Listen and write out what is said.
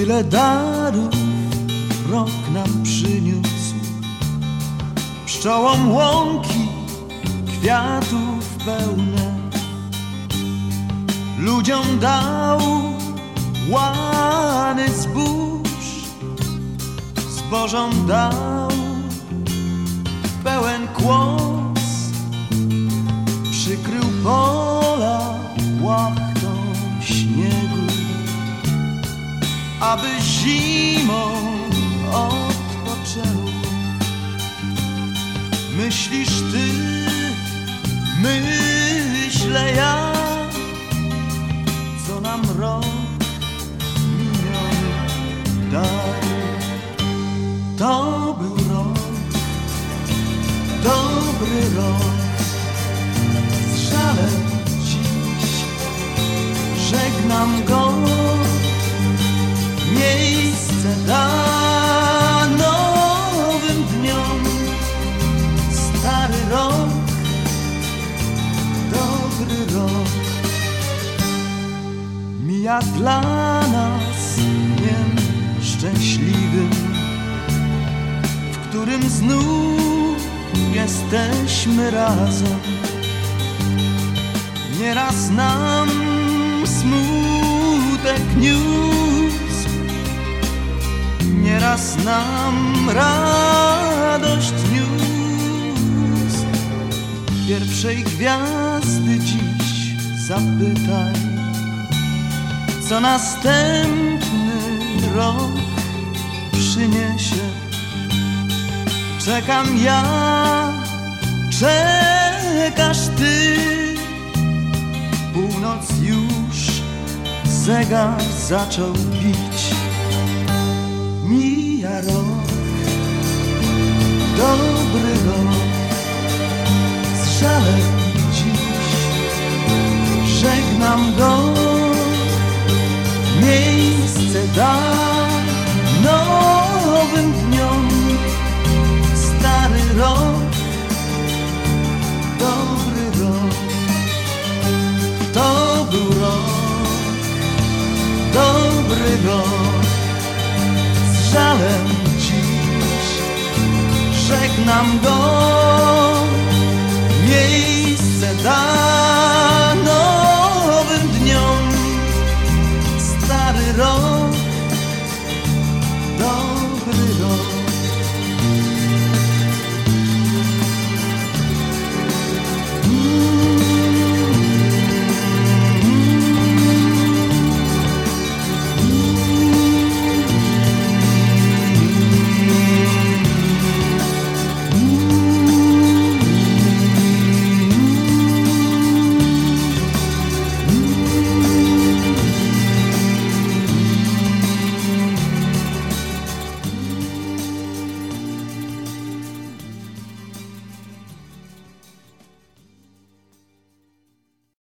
Tyle darów rok nam przyniósł, pszczołom łąki kwiatów pełne, ludziom dał łany zbóż, zbożom dał pełen kłos, przykrył pola łachtą śniegu, aby zimą odpoczęły. Myślisz ty, myślę ja, co nam rok miniony daje. To był rok, dobry rok, z żalem dziś żegnam go. Miejsce da nowym dniom, stary rok, dobry rok mija dla nas dniem szczęśliwym, w którym znów jesteśmy razem. Nieraz nam smutek niósł, nieraz nam radość niósł. Pierwszej gwiazdy dziś zapytaj, co następny rok przyniesie. Czekam ja, czekasz ty, północ już, zegar zaczął bić. Mija rok, dobry rok, z żalem dziś żegnam go. Miejsce da nowym dniom, stary rok, dobry rok. To był rok, dobry rok, z żalem dziś żegnam go. Miejsce da